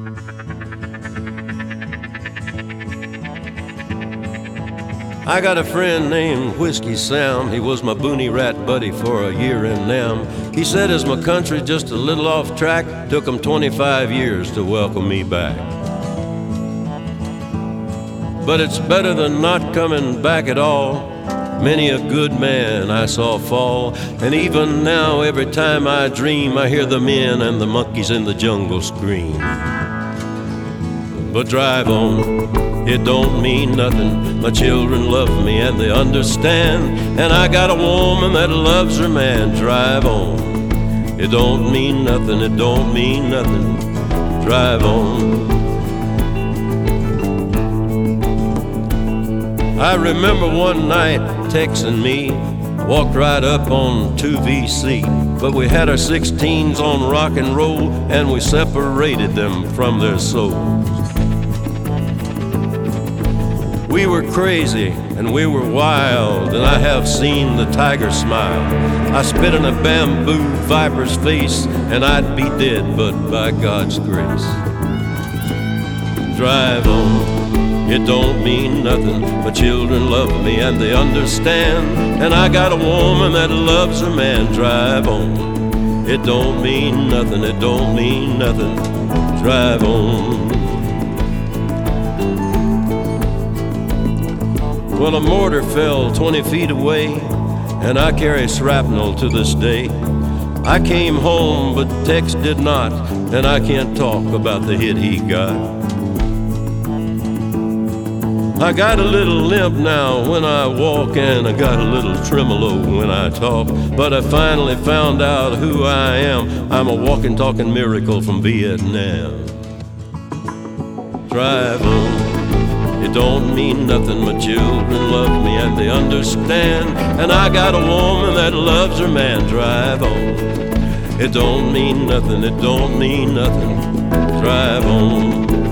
I got a friend named Whiskey Sam. He was my boonie rat buddy for a year in Nam. He said as my country just a little off track, took him 25 years to welcome me back. But it's better than not coming back at all. Many a good man I saw fall, and even now every time I dream I hear the men and the monkeys in the jungle scream. But drive on, it don't mean nothing. My children love me and they understand, and I got a woman that loves her man. Drive on, it don't mean nothing, it don't mean nothing. Drive on. I remember one night Tex and me walked right up on 2VC, but we had our 16s on rock and roll, and we separated them from their souls. We were crazy and we were wild, and I have seen the tiger smile. I spit in a bamboo viper's face, and I'd be dead, but by God's grace. Drive on, it don't mean nothing. My children love me and they understand, and I got a woman that loves her man. Drive on, it don't mean nothing, it don't mean nothing. Drive on. Well, a mortar fell 20 feet away, and I carry shrapnel to this day. I came home, but Tex did not, and I can't talk about the hit he got. I got a little limp now when I walk, and I got a little tremolo when I talk, but I finally found out who I am. I'm a walking, talking miracle from Vietnam. Drive on. It don't mean nothing, my children love me and they understand, and I got a woman that loves her man. Drive on. It don't mean nothing, it don't mean nothing. Drive on.